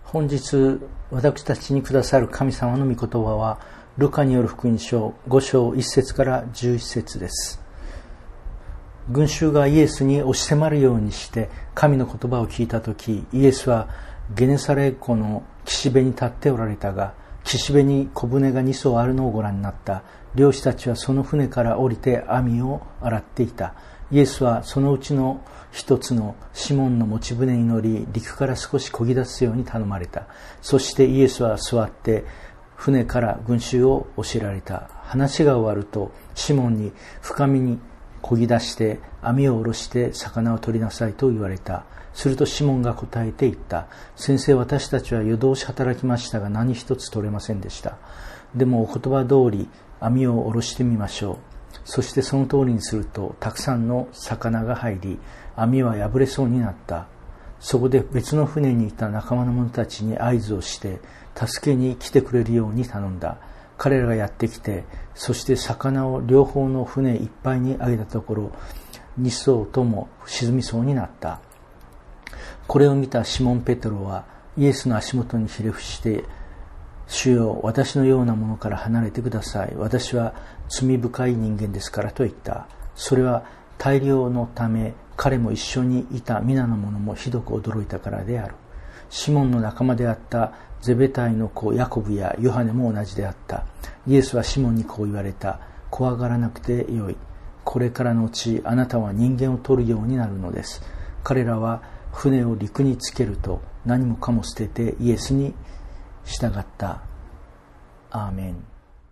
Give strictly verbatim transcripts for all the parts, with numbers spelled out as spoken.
本日私たちにくださる神様の御言葉はルカによる福音書ご章いち節からじゅういち節です。群衆がイエスに押し迫るようにして神の言葉を聞いたとき、イエスはゲネサレ湖の岸辺に立っておられたが、岸辺に小舟がに艘あるのをご覧になった。漁師たちはその船から降りて網を洗っていた。イエスはそのうちの一つのシモンの持ち船に乗り、陸から少し漕ぎ出すように頼まれた。そしてイエスは座って船から群衆を教えられた。話が終わるとシモンに深みに漕ぎ出して網を下ろして魚を取りなさいと言われた。するとシモンが答えて言った。先生、私たちは夜通し働きましたが何一つ取れませんでした。でもお言葉通り網を下ろしてみましょう。そしてその通りにするとたくさんの魚が入り、網は破れそうになった。そこで別の船にいた仲間の者たちに合図をして助けに来てくれるように頼んだ。彼らがやってきて、そして魚を両方の船いっぱいにあげたところ、に艘とも沈みそうになった。これを見たシモン・ペテロはイエスの足元にひれ伏して、主よ、私のようなものから離れてください。私は罪深い人間ですからと言った。それは大漁のため彼も一緒にいた皆の者もひどく驚いたからである。シモンの仲間であったゼベタイの子ヤコブやヨハネも同じであった。イエスはシモンにこう言われた。怖がらなくてよい。これからのうちあなたは人間を取るようになるのです。彼らは船を陸につけると何もかも捨ててイエスに従った。アーメン。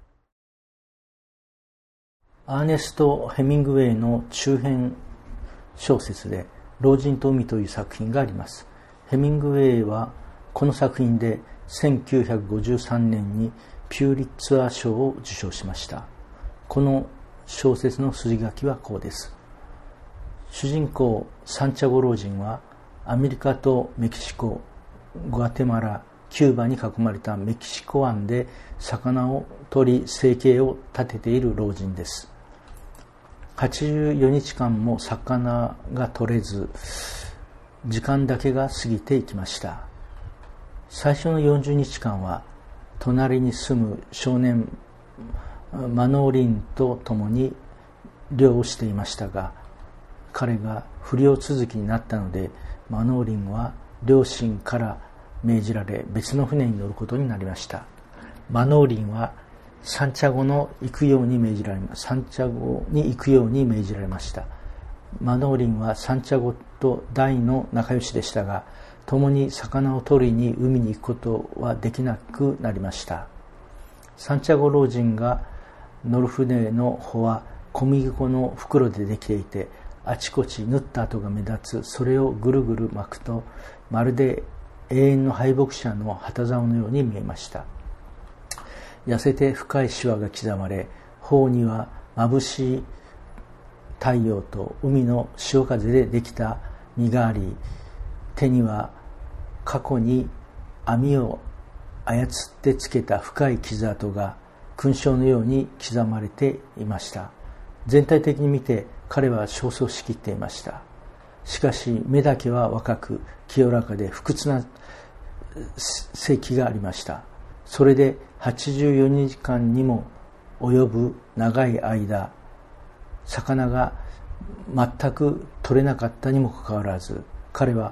アーネスト・ヘミングウェイの中編小説で老人と海という作品があります。ヘミングウェイはこの作品でせんきゅうひゃくごじゅうさんねんにピューリッツァー賞を受賞しました。この小説の筋書きはこうです。主人公サンチャゴ老人はアメリカとメキシコ、グアテマラ、キューバに囲まれたメキシコ湾で魚を取り生計を立てている老人です。はちじゅうよにちかんも魚が取れず、時間だけが過ぎていきました。最初のよんじゅうにちかんは隣に住む少年マノーリンと共に漁をしていましたが、彼が不漁続きになったのでマノーリンは両親から命じられ別の船に乗ることになりました。マノーリンはサンチャゴの行くように命じられサンチャゴに行くように命じられました。マノーリンはサンチャゴと大の仲良しでしたが、共に魚を取りに海に行くことはできなくなりました。サンチャゴ老人が乗る船の帆は小麦粉の袋でできていて、あちこち縫った跡が目立つ。それをぐるぐる巻くとまるで永遠の敗北者の旗竿のように見えました。痩せて深いシワが刻まれ、頬には眩しい太陽と海の潮風でできた実があり、手には過去に網を操ってつけた深い傷跡が勲章のように刻まれていました。全体的に見て彼は焦燥しきっていました。しかし目だけは若く清らかで不屈な生気がありました。それではちじゅうよにちかんにも及ぶ長い間、魚が全く取れなかったにもかかわらず、彼は、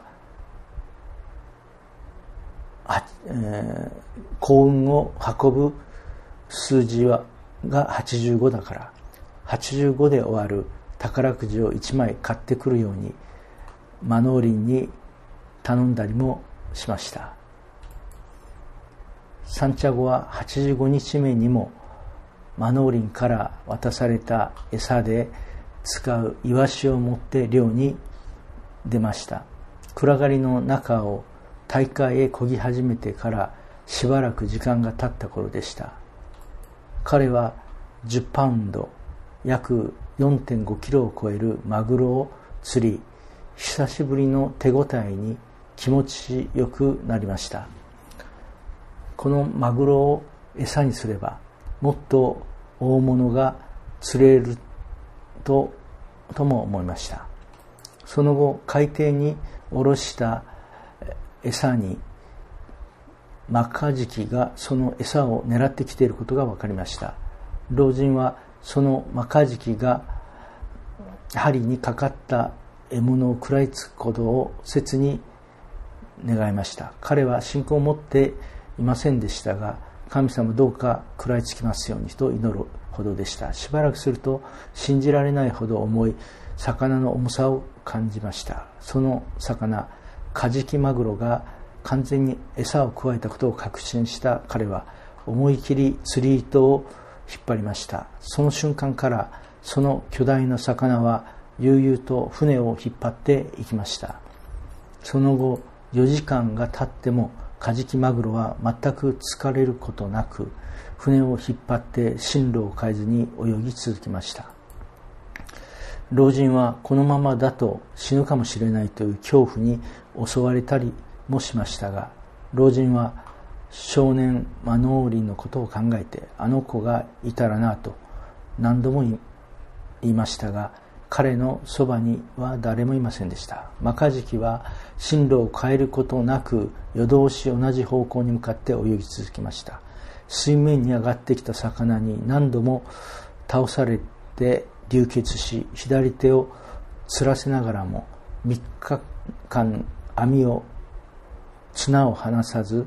えー、幸運を運ぶ数字はがはちじゅうごだから、はちじゅうごで終わる宝くじをいちまい買ってくるようにマノーリンに頼んだりもしました。サンチャゴははちじゅうごにちめにもマノーリンから渡された餌で使うイワシを持って漁に出ました。暗がりの中を大海へ漕ぎ始めてからしばらく時間が経った頃でした。彼はじゅっパウンド、約 よんてんごキロを超えるマグロを釣り、久しぶりの手応えに気持ちよくなりました。このマグロを餌にすればもっと大物が釣れると、とも思いました。その後海底に下ろした餌にマカジキがその餌を狙ってきていることが分かりました。老人はそのマカジキが針にかかった獲物を食らいつくことを切に願いました。彼は信仰を持っていませんでしたが、神様どうか食らいつきますようにと祈るほどでした。しばらくすると信じられないほど重い魚の重さを感じました。その魚、カジキマグロが完全に餌をくわえたことを確信した彼は思い切り釣り糸を引っ張りました。その瞬間からその巨大な魚は悠々と船を引っ張っていきました。その後よじかんが経ってもカジキマグロは全く疲れることなく船を引っ張って進路を変えずに泳ぎ続きました。老人はこのままだと死ぬかもしれないという恐怖に襲われたりもしましたが、老人は少年マノーリのことを考えて、あの子がいたらなと何度も言いましたが、彼のそばには誰もいませんでした。マカジキは進路を変えることなく夜通し同じ方向に向かって泳ぎ続きました。水面に上がってきた魚に何度も倒されて流血し、左手をつらせながらもみっかかん網を綱を離さず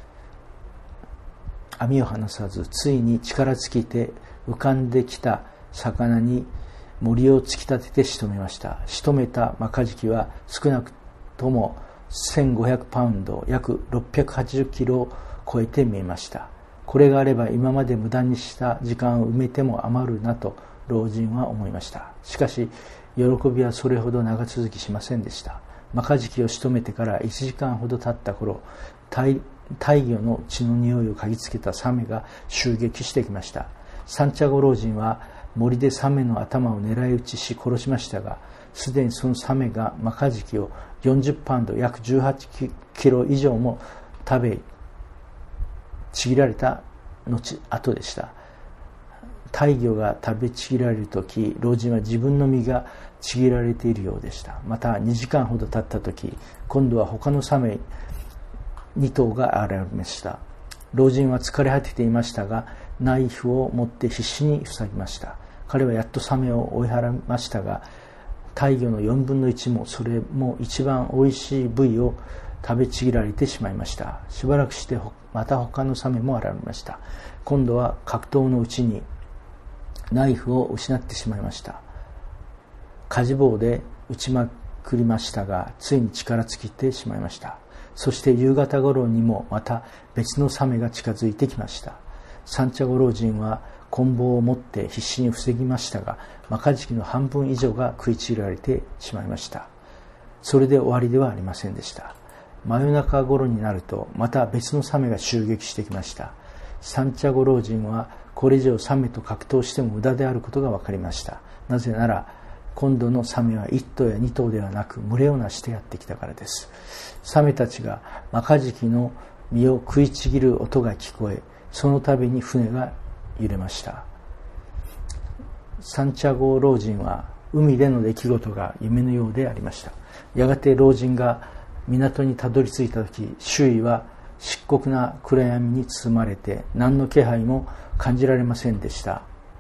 網を離さずついに力尽きて浮かんできた魚に銛を突き立てて仕留めました。仕留めたマカジキは少なくともせんごひゃくパウンド、約ろっぴゃくはちじゅっキロを超えて見えました。これがあれば今まで無駄にした時間を埋めても余るなと老人は思いました。しかし喜びはそれほど長続きしませんでした。マカジキを仕留めてからいちじかんほど経った頃、大魚の血の匂いを嗅ぎつけたサメが襲撃してきました。サンチャゴ老人は森でサメの頭を狙い撃ちし殺しましたが、すでにそのサメがマカジキをよんじゅっパウンド、約じゅうはちキロ以上も食べちぎられた後後でした。大魚が食べちぎられるとき、老人は自分の身がちぎられているようでした。またにじかんほど経ったとき、今度は他のサメに頭が現れました。老人は疲れ果てていましたが、ナイフを持って必死に塞ぎました。彼はやっとサメを追い払いましたが、大魚のよんぶんのいちも、それも一番おいしい部位を食べちぎられてしまいました。しばらくしてまた他のサメも現れました。今度は格闘のうちにナイフを失ってしまいました。かじ棒で打ちまくりましたが、ついに力尽きてしまいました。そして夕方頃にもまた別のサメが近づいてきました。サンチャゴ老人は棍棒を持って必死に防ぎましたが、マカジキの半分以上が食いちぎられてしまいました。それで終わりではありませんでした。真夜中頃になるとまた別のサメが襲撃してきました。サンチャゴ老人はこれ以上サメと格闘しても無駄であることが分かりました。なぜなら今度のサメはいっ頭やに頭ではなく群れをなしてやってきたからです。サメたちがマカジキの身を食いちぎる音が聞こえ、その度に船が揺れました。サンチャゴ老人は海での出来事が夢のようでありました。やがて老人が港にたどり着いた時、周囲は漆黒な暗闇に包まれて何の気配も感じられませんでした。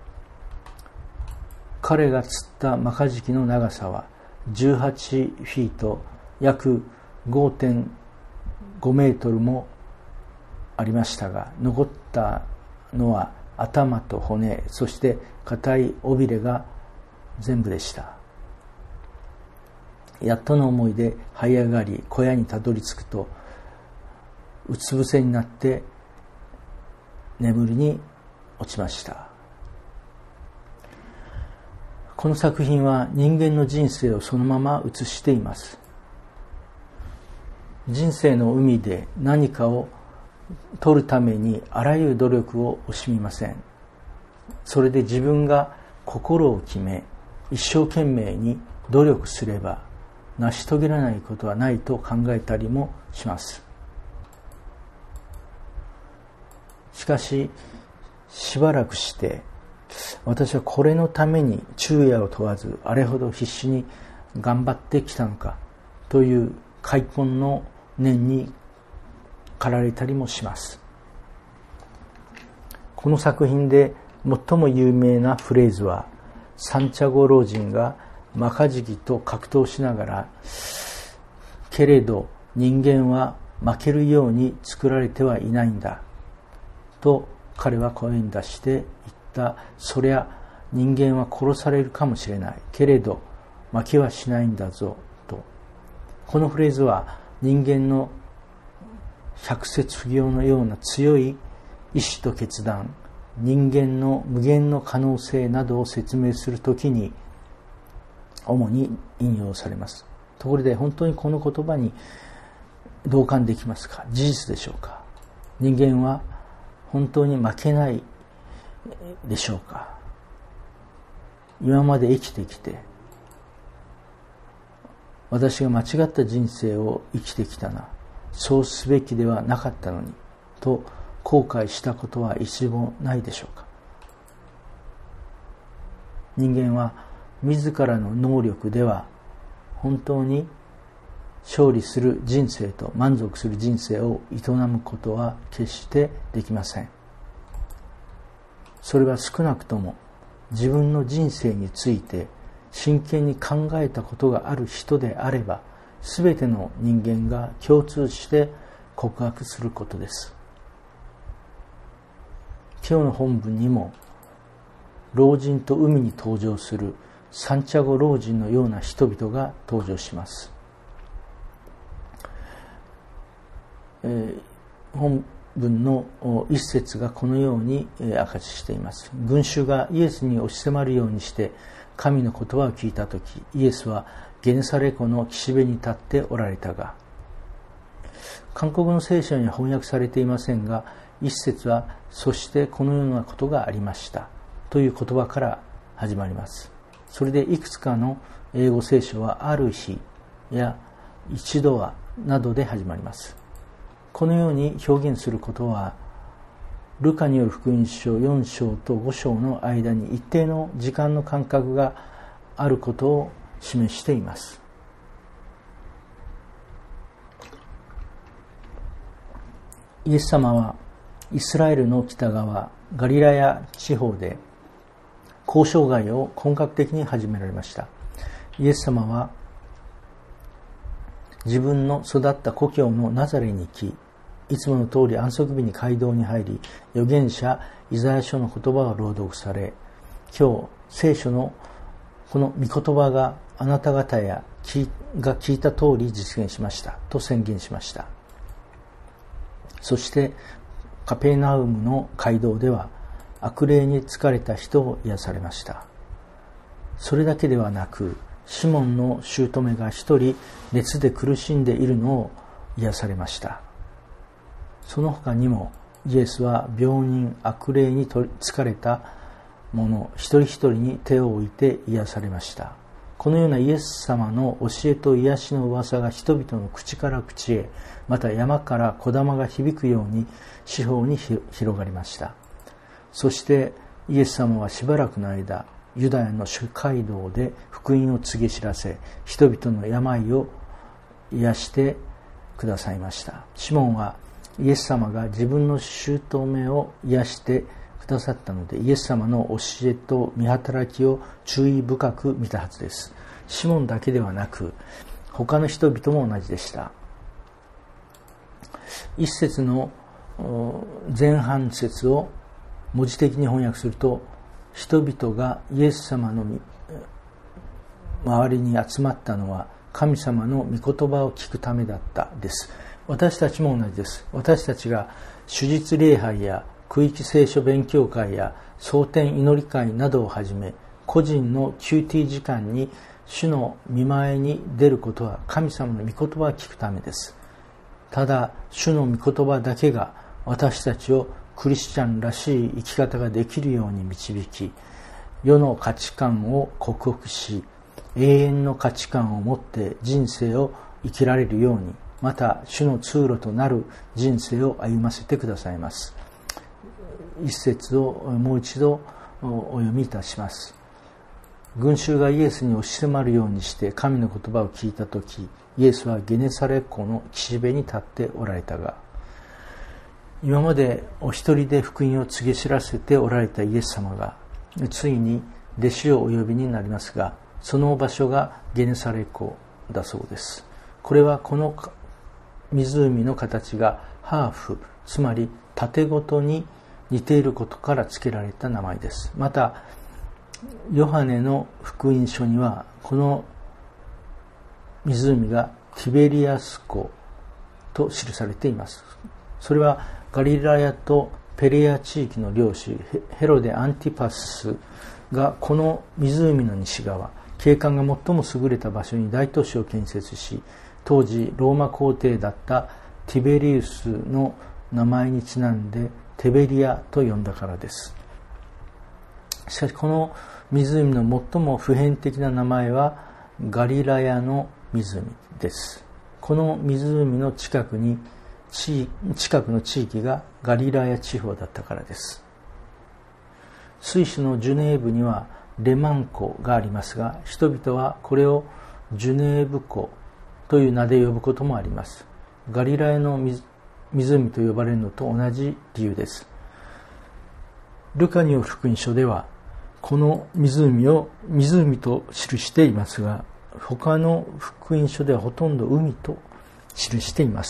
彼が釣ったマカジキの長さはじゅうはちフィート、約 ごてんごメートルもありましたが、残ったのは頭と骨、そして硬い尾びれが全部でした。やっとの思いで這い上がり、小屋にたどり着くとうつ伏せになって眠りに落ちました。この作品は人間の人生をそのまま映しています。人生の海で何かを取るためにあらゆる努力を惜しみません。それで自分が心を決め、一生懸命に努力すれば成し遂げられないことはないと考えたりもします。しかししばらくして私はこれのために昼夜を問わずあれほど必死に頑張ってきたのかという悔恨の念に駆られたりもします。この作品で最も有名なフレーズは、サンチャゴ老人がマカジキと格闘しながら、けれど人間は負けるように作られてはいないんだと彼は声に出して言った。そりゃ人間は殺されるかもしれないけれど負けはしないんだぞと。このフレーズは人間の百節不行のような強い意志と決断、人間の無限の可能性などを説明するときに主に引用されます。ところで本当にこの言葉に同感できますか？事実でしょうか？人間は本当に負けないでしょうか？今まで生きてきて、私が間違った人生を生きてきたな、そうすべきではなかったのにと後悔したことは一度もないでしょうか？人間は自らの能力では本当に勝利する人生と満足する人生を営むことは決してできません。それは少なくとも自分の人生について真剣に考えたことがある人であれば、すべての人間が共通して告白することです。今日の本文にも老人と海に登場するサンチャゴ老人のような人々が登場します。えー、本文の一節がこのように明かししています。群衆がイエスに押し迫るようにして神の言葉を聞いたとき、イエスはゲネサレ湖の岸辺に立っておられたが、韓国の聖書には翻訳されていませんが、一節はそしてこのようなことがありましたという言葉から始まります。それでいくつかの英語聖書はある日や一度はなどで始まります。このように表現することは、ルカによる福音書よん章とご章の間に一定の時間の間隔があることを示しています。イエス様はイスラエルの北側ガリラヤ地方で交渉外を本格的に始められました。イエス様は自分の育った故郷のナザレに行き、いつもの通り安息日に街道に入り、預言者イザヤ書の言葉を朗読され、今日聖書のこの御言葉があなた方やが聞いた通り実現しましたと宣言しました。そしてカペナウムの街道では悪霊に疲れた人を癒されました。それだけではなく、シモンの姑が一人熱で苦しんでいるのを癒されました。その他にもイエスは病人、悪霊に疲れた者一人一人に手を置いて癒されました。このようなイエス様の教えと癒しの噂が人々の口から口へ、また山から小玉が響くように四方に広がりました。そしてイエス様はしばらくの間、ユダヤの諸街道で福音を告げ知らせ、人々の病を癒してくださいました。シモンはイエス様が自分の姑を癒してくださったので、イエス様の教えと見働きを注意深く見たはずです。シモンだけではなく、他の人々も同じでした。一節の前半節を文字的に翻訳すると、人々がイエス様の周りに集まったのは神様の御言葉を聞くためだったです。私たちも同じです。私たちが主日礼拝や区域聖書勉強会や蒼天祈り会などをはじめ、個人の キューティー 時間に主の御前に出ることは神様の御言葉を聞くためです。ただ主の御言葉だけが私たちをクリスチャンらしい生き方ができるように導き、世の価値観を克服し、永遠の価値観を持って人生を生きられるように、また主の通路となる人生を歩ませてくださいます。一節をもう一度お読みいたします。群衆がイエスに押し迫るようにして神の言葉を聞いたとき、イエスはゲネサレ湖の岸辺に立っておられたが、 今までお一人で福音を告げ知らせておられたイエス様がついに弟子をお呼びになりますが、その場所がゲネサレ湖だそうです。これはこの湖の形がハーフ、つまり縦ごとに似ていることから付けられた名前です。またヨハネの福音書にはこの湖がティベリアス湖と記されています。それはガリラヤとペレア地域の領主ヘロデ・アンティパスがこの湖の西側、景観が最も優れた場所に大都市を建設し、当時ローマ皇帝だったティベリウスの名前にちなんでテベリアと呼んだからです。しかしこの湖の最も普遍的な名前はガリラヤの湖です。この湖の近くに近くの地域がガリラヤ地方だったからです。スイスのジュネーブにはレマン湖がありますが、人々はこれをジュネーブ湖という名で呼ぶこともあります。ガリラヤの湖と呼ばれるのと同じ理由です。ルカによる福音書ではこの湖を湖と記していますが、他の福音書ではほとんど海と記しています。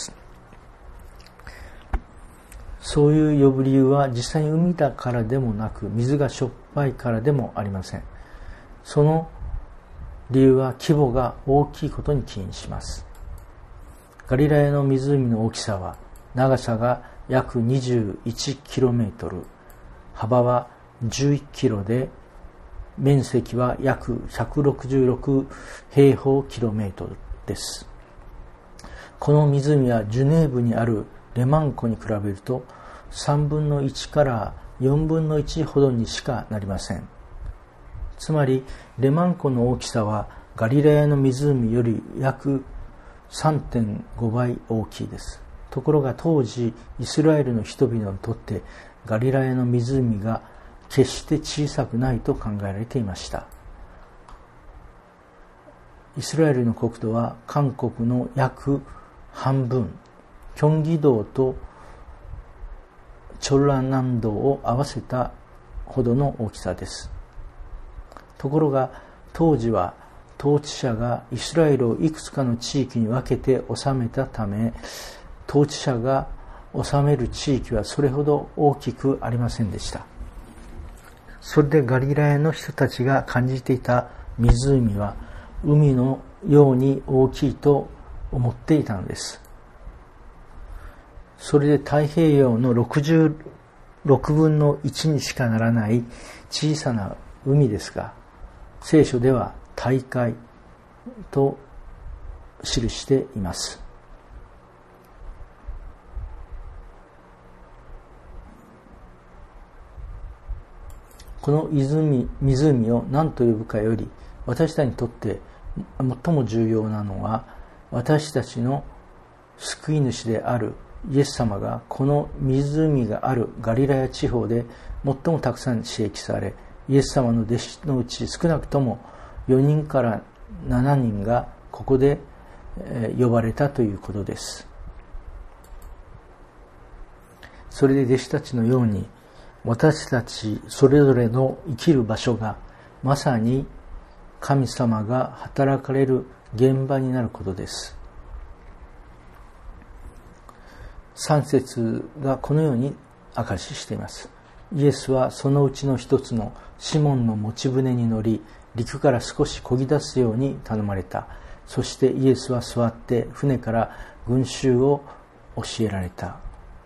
そういう呼ぶ理由は実際に海だからでもなく、水がしょっぱいからでもありません。その理由は規模が大きいことに起因します。ガリラヤの湖の大きさは長さが約にじゅういちキロメートル、幅はじゅういちキロで、面積は約ひゃくろくじゅうろくへいほうキロメートルです。この湖はジュネーブにあるレマン湖に比べるとさんぶんのいちからよんぶんのいちほどにしかなりません。つまりレマン湖の大きさはガリラヤの湖より約 さんてんごばい大きいです。ところが当時イスラエルの人々にとってガリラヤの湖が決して小さくないと考えられていました。イスラエルの国土は韓国の約半分、キョンギ道とチョルラ南道を合わせたほどの大きさです。ところが当時は統治者がイスラエルをいくつかの地域に分けて治めたため、統治者が治める地域はそれほど大きくありませんでした。それでガリラヤの人たちが感じていた湖は海のように大きいと思っていたのです。それで太平洋のろくじゅうろくぶんのいちにしかならない小さな海ですが、聖書では大海と記しています。この湖、湖を何と呼ぶかより、私たちにとって最も重要なのは、私たちの救い主であるイエス様がこの湖があるガリラヤ地方で最もたくさん刺激され、イエス様の弟子のうち少なくともよにんからしちにんがここで呼ばれたということです。それで弟子たちのように、私たちそれぞれの生きる場所がまさに神様が働かれる現場になることです。さん節がこのように証ししています。イエスはそのうちの一つのシモンの持ち船に乗り、陸から少し漕ぎ出すように頼まれた。そしてイエスは座って船から群衆を教えられた。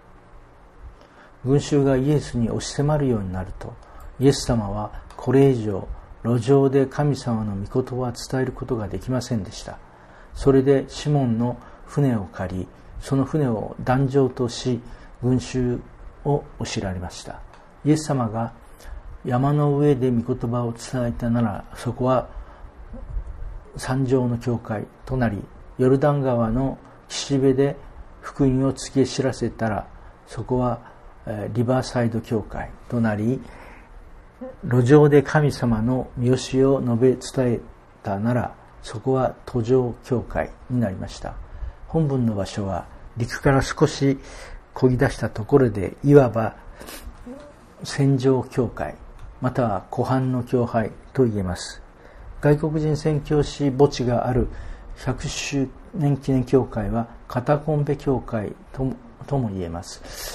群衆がイエスに押し迫るようになると、イエス様はこれ以上路上で神様の御言葉を伝えることができませんでした。それでシモンの船を借り、その船を壇上とし、群衆を教えられました。イエス様が山の上で御言葉を伝えたなら、そこは山上の教会となり、ヨルダン川の岸辺で福音を告げ知らせたら、そこはリバーサイド教会となり、路上で神様の御教えを述べ伝えたなら、そこは途上教会になりました。本文の場所は陸から少し漕ぎ出したところで、いわば戦場教会または湖畔の教会と言えます。外国人宣教師墓地があるひゃくしゅうねん記念教会はカタコンベ教会ともとも言えます。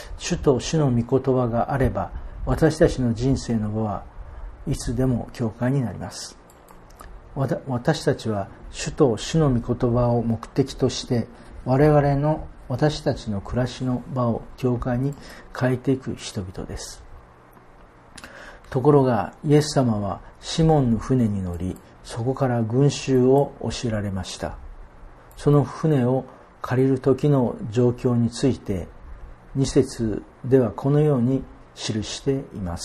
主と主の御言葉があれば、私たちの人生の場はいつでも教会になります。私たちは主と主の御言葉を目的として我々の私たちの暮らしの場を教会に変えていく人々です。ところがイエス様はシモンの船に乗り、そこから群衆を押しられました。その船を借りる時の状況についてに節ではこのように記しています。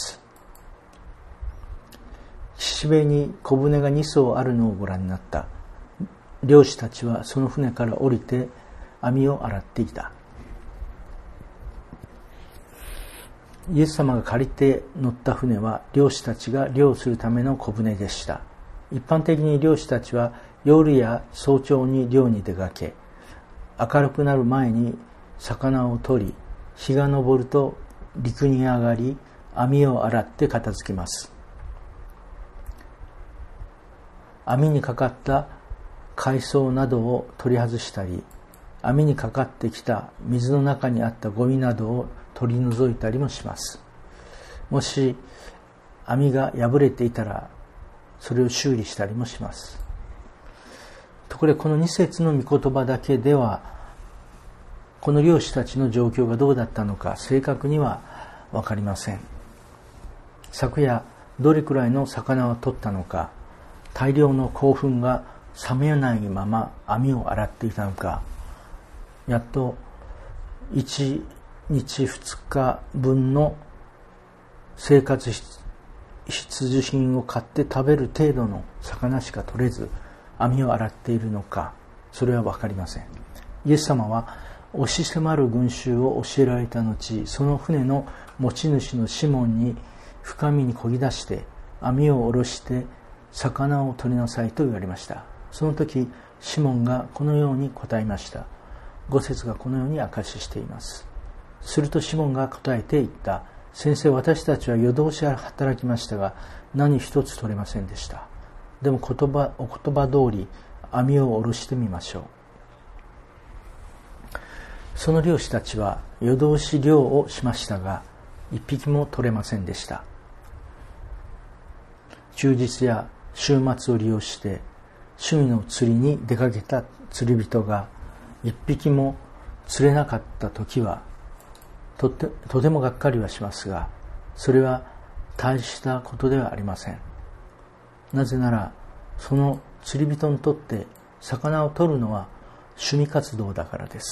岸辺に小舟がに艘あるのをご覧になった。漁師たちはその船から降りて網を洗っていた。イエス様が借りて乗った船は漁師たちが漁するための小舟でした。一般的に漁師たちは夜や早朝に漁に出かけ、明るくなる前に魚を取り、日が昇ると陸に上がり、網を洗って片付けます。網にかかった海藻などを取り外したり、網にかかってきた水の中にあったゴミなどを取り除いたりもします。もし網が破れていたら、それを修理したりもします。ところでこのに節の御言葉だけでは、この漁師たちの状況がどうだったのか正確には分かりません。昨夜どれくらいの魚を取ったのか、大量の興奮が冷めないまま網を洗っていたのか、やっといちにちふつかぶんの生活必需品を買って食べる程度の魚しか取れず網を洗っているのか、それは分かりません。イエス様は押し迫る群衆を教えられた後、その船の持ち主のシモンに深みに漕ぎ出して網を下ろして魚を取りなさいと言われました。その時シモンがこのように答えました。ご節がこのように証ししています。するとシモンが答えて言った。先生、私たちは夜通し働きましたが何一つ取れませんでした。でも言葉お言葉通り網を下ろしてみましょう。その漁師たちは夜通し漁をしましたが一匹も取れませんでした。休日や週末を利用して趣味の釣りに出かけた釣り人が一匹も釣れなかった時はとて、とてもがっかりはしますが、それは大したことではありません。なぜならその釣り人にとって魚を取るのは趣味活動だからです。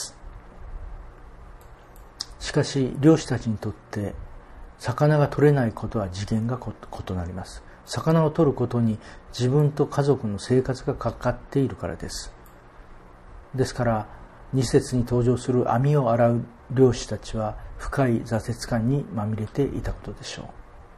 しかし漁師たちにとって魚が取れないことは次元が異なります。魚を取ることに自分と家族の生活がかかっているからです。ですからに節に登場する網を洗う漁師たちは深い挫折感にまみれていたことでしょう。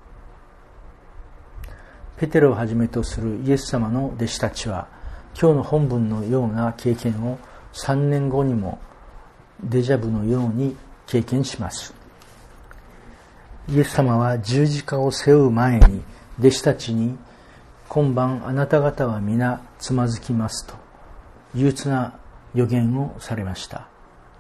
ペテロをはじめとするイエス様の弟子たちは今日の本文のような経験をさんねんごにもデジャブのように経験します。イエス様は十字架を背負う前に弟子たちに、今晩あなた方は皆つまずきますと憂鬱な予言をされました。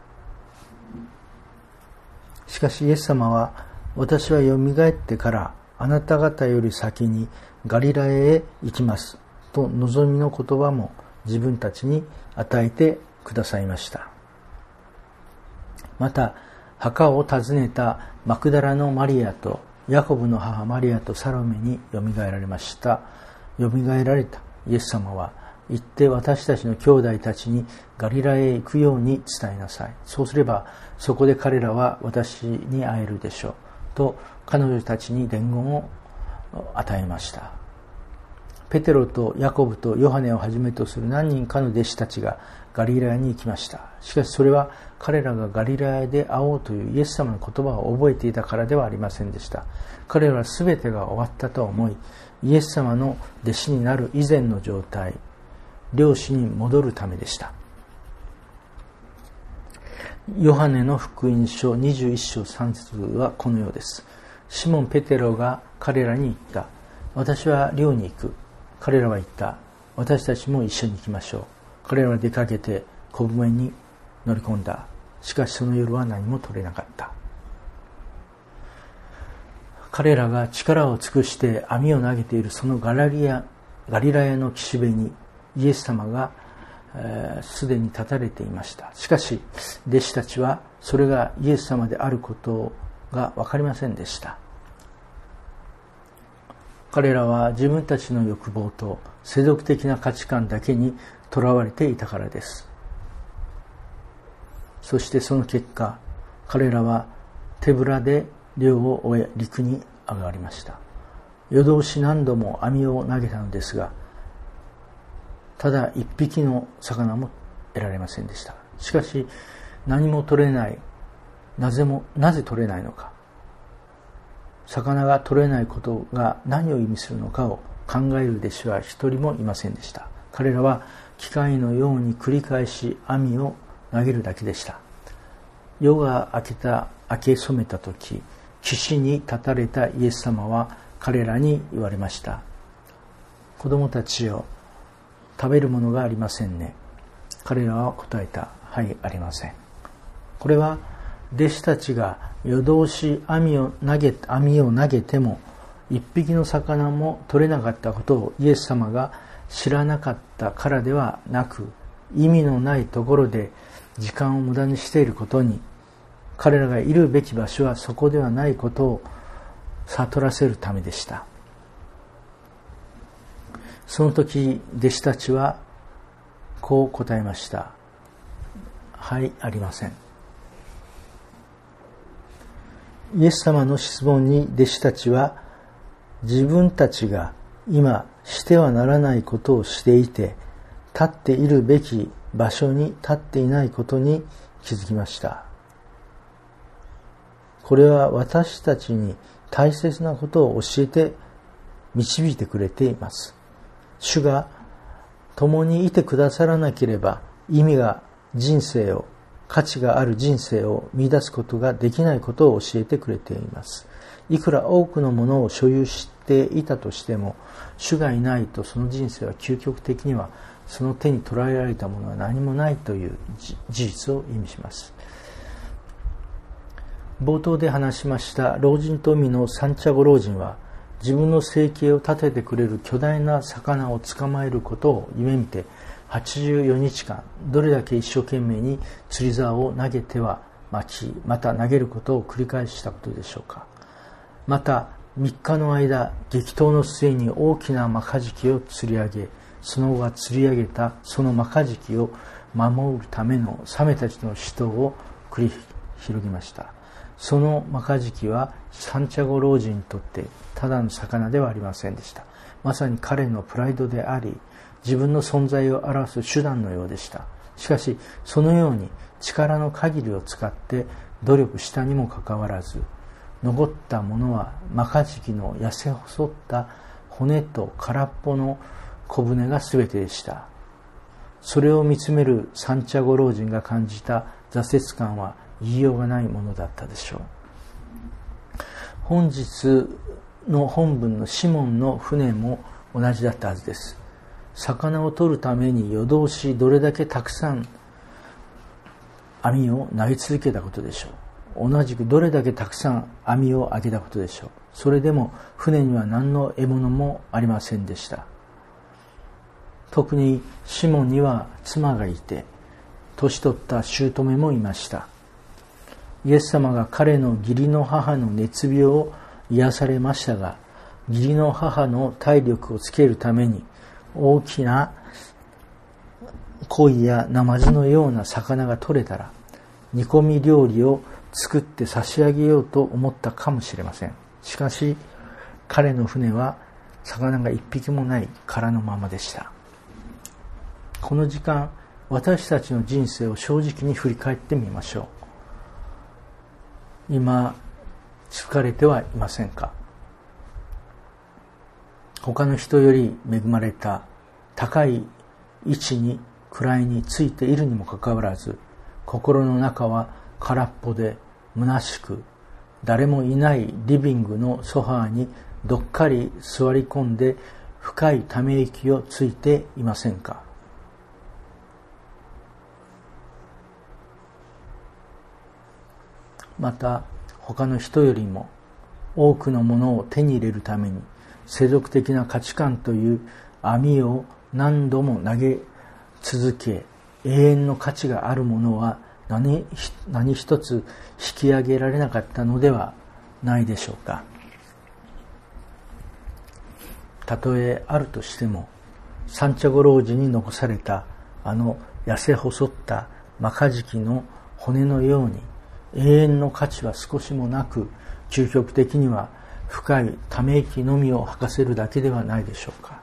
しかしイエス様は、私はよみがえってからあなた方より先にガリラヤへ行きますと望みの言葉も自分たちに与えてくださいました。また墓を訪ねたマクダラのマリアとヤコブの母マリアとサロメによみがえられました。よみがえられたイエス様は、行って私たちの兄弟たちにガリラへ行くように伝えなさい。そうすればそこで彼らは私に会えるでしょうと彼女たちに伝言を与えました。ペテロとヤコブとヨハネをはじめとする何人かの弟子たちがガリラヤに行きました。しかしそれは彼らがガリラヤで会おうというイエス様の言葉を覚えていたからではありませんでした。彼らは全てが終わったと思い、イエス様の弟子になる以前の状態、漁師に戻るためでした。 ヨハネの福音書にじゅういっ章さん節はこのようです。シモン・ペテロが彼らに言った。私は漁に行く。彼らは言った。私たちも一緒に行きましょう。彼らは出かけて小舟に乗り込んだ。しかしその夜は何も取れなかった。彼らが力を尽くして網を投げているそのガラリア、ガリラヤの岸辺にイエス様がすで、えー、に立たれていました。しかし弟子たちはそれがイエス様であることが分かりませんでした。彼らは自分たちの欲望と世俗的な価値観だけにとらわれていたからです。そしてその結果、彼らは手ぶらで漁を終え陸に上がりました。夜通し何度も網を投げたのですが、ただ一匹の魚も得られませんでした。しかし何も取れない、なぜもなぜ取れないのか、魚が取れないことが何を意味するのかを考える弟子は一人もいませんでした。彼らは機械のように繰り返し網を投げるだけでした。夜が明けた明け染めた時、岸に立たれたイエス様は彼らに言われました。子供たちよ、食べるものがありませんね。彼らは答えた。はい、ありません。これは弟子たちが夜通し網を投げ、網を投げても一匹の魚も取れなかったことをイエス様が知らなかったからではなく、意味のないところで時間を無駄にしていることに、彼らがいるべき場所はそこではないことを悟らせるためでした。その時弟子たちはこう答えました。はい、ありません。イエス様の質問に弟子たちは、自分たちが今してはならないことをしていて、立っているべき場所に立っていないことに気づきました。これは私たちに大切なことを教えて導いてくれています。主が共にいてくださらなければ、意味が人生を、価値がある人生を見出すことができないことを教えてくれています。いくら多くのものを所有していたとしても、主がいないとその人生は究極的にはその手に捉えられたものは何もないという事実を意味します。冒頭で話しました老人と海のサンチャゴ老人は、自分の生計を立ててくれる巨大な魚を捕まえることを夢見て、はちじゅうよにちかんどれだけ一生懸命に釣り竿を投げては巻き、また投げることを繰り返したことでしょうか。またみっかの間、激闘の末に大きなマカジキを釣り上げ、その後は釣り上げたそのマカジキを守るためのサメたちの死闘を繰り広げました。そのマカジキはサンチャゴ老人にとってただの魚ではありませんでした。まさに彼のプライドであり、自分の存在を表す手段のようでした。しかしそのように力の限りを使って努力したにもかかわらず、残ったものはマカジキの痩せ細った骨と空っぽの小舟がすべてでした。それを見つめるサンチャゴ老人が感じた挫折感は言いようがないものだったでしょう。本日の本文のシモンの船も同じだったはずです。魚を取るために夜通しどれだけたくさん網を投げ続けたことでしょう。同じくどれだけたくさん網を上げたことでしょう。それでも船には何の獲物もありませんでした。特にシモンには妻がいて、年取った姑もいました。イエス様が彼の義理の母の熱病を癒されましたが、義理の母の体力をつけるために大きな鯉やナマズのような魚が取れたら、煮込み料理を作って差し上げようと思ったかもしれません。しかし彼の船は魚が一匹もない空のままでした。この時間、私たちの人生を正直に振り返ってみましょう。今疲れてはいませんか？他の人より恵まれた高い位置に位についているにもかかわらず、 心の中は空っぽで虚しく、誰もいないリビングのソファーにどっかり座り込んで深いため息をついていませんか。また他の人よりも多くのものを手に入れるために世俗的な価値観という網を何度も投げ続け、永遠の価値があるものは何, 何一つ引き上げられなかったのではないでしょうか。たとえあるとしても、サンチャゴ老人に残されたあの痩せ細ったマカジキの骨のように永遠の価値は少しもなく、究極的には深いため息のみを吐かせるだけではないでしょうか。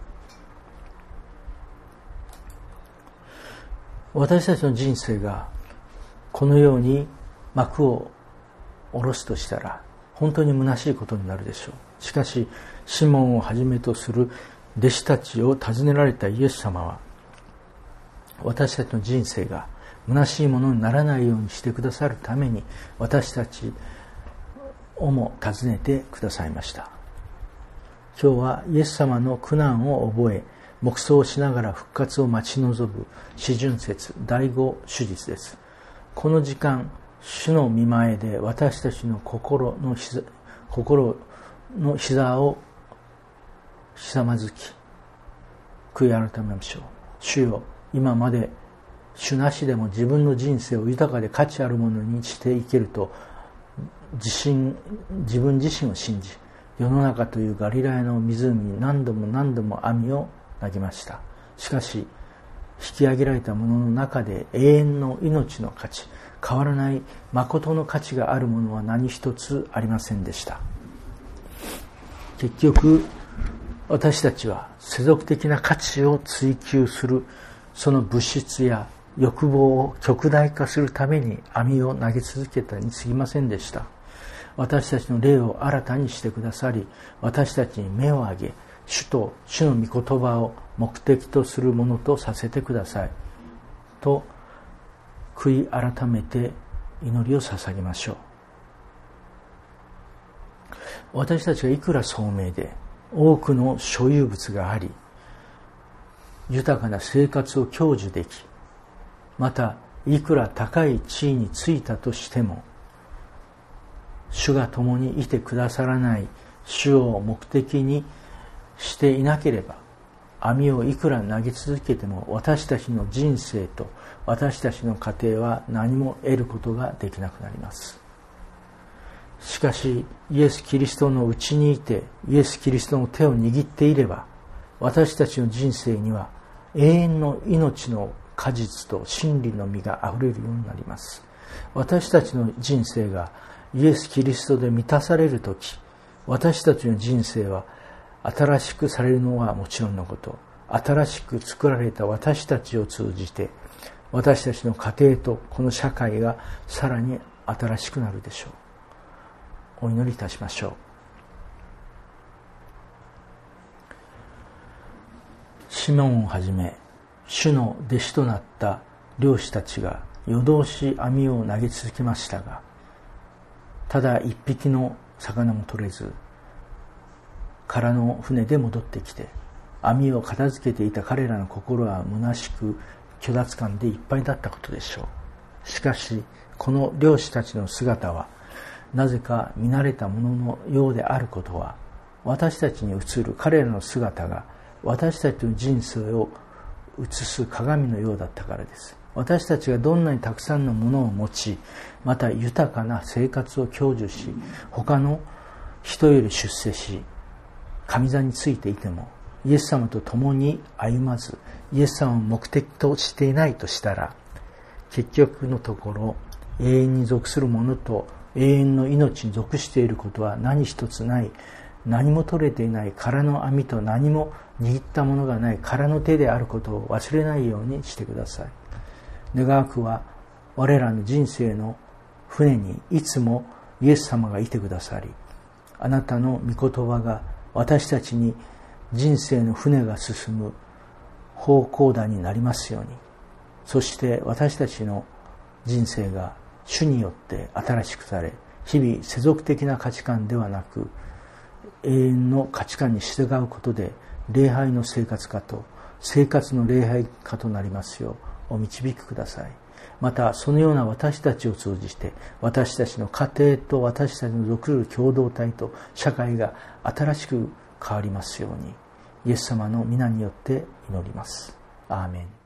私たちの人生がこのように幕を下ろすとしたら本当に虚しいことになるでしょう。しかしシモンをはじめとする弟子たちを訪ねられたイエス様は、私たちの人生が虚しいものにならないようにしてくださるために私たちをも訪ねてくださいました。今日はイエス様の苦難を覚え黙想しながら復活を待ち望む四旬節第五手術です。この時間、主の御前で私たちの心の膝、心の膝をひざまずき悔い改めましょう。主よ、今まで主なしでも自分の人生を豊かで価値あるものにしていけると自信自分自身を信じ、世の中というガリラヤの湖に何度も何度も網を投げました。しかし引き上げられたものの中で永遠の命の価値、変わらない誠の価値があるものは何一つありませんでした。結局私たちは世俗的な価値を追求するその物質や欲望を極大化するために網を投げ続けたに過ぎませんでした。私たちの霊を新たにしてくださり、私たちに目を上げ、主と主の御言葉を目的とするものとさせてくださいと悔い改めて祈りを捧げましょう。私たちがいくら聡明で多くの所有物があり、豊かな生活を享受でき、またいくら高い地位についたとしても、主が共にいてくださらない主を目的にしていなければ、網をいくら投げ続けても私たちの人生と私たちの家庭は何も得ることができなくなります。しかしイエス・キリストのうちにいてイエス・キリストの手を握っていれば、私たちの人生には永遠の命の果実と真理の実があふれるようになります。私たちの人生がイエス・キリストで満たされるとき、私たちの人生は新しくされるのはもちろんのこと、新しく作られた私たちを通じて私たちの家庭とこの社会がさらに新しくなるでしょう。お祈りいたしましょう。シモンをはじめ主の弟子となった漁師たちが夜通し網を投げ続けましたが、ただ一匹の魚も取れず、空の船で戻ってきて、網を片付けていた彼らの心は虚しく虚脱感でいっぱいだったことでしょう。しかしこの漁師たちの姿はなぜか見慣れたもののようであることは、私たちに映る彼らの姿が私たちの人生を映す鏡のようだったからです。私たちがどんなにたくさんのものを持ち、また豊かな生活を享受し、他の人より出世し、神座についていても、イエス様と共に歩まず、イエス様を目的としていないとしたら、結局のところ永遠に属するものと永遠の命に属していることは何一つない、何も取れていない空の網と何も握ったものがない空の手であることを忘れないようにしてください。願わくは我らの人生の船にいつもイエス様がいてくださり、あなたの御言葉が私たちに人生の船が進む方向弾になりますように。そして私たちの人生が主によって新しくされ、日々世俗的な価値観ではなく永遠の価値観に従うことで礼拝の生活家と生活の礼拝家となりますようお導きください。またそのような私たちを通じて私たちの家庭と私たちの属する共同体と社会が新しく変わりますようにイエス様の皆によって祈ります。アーメン。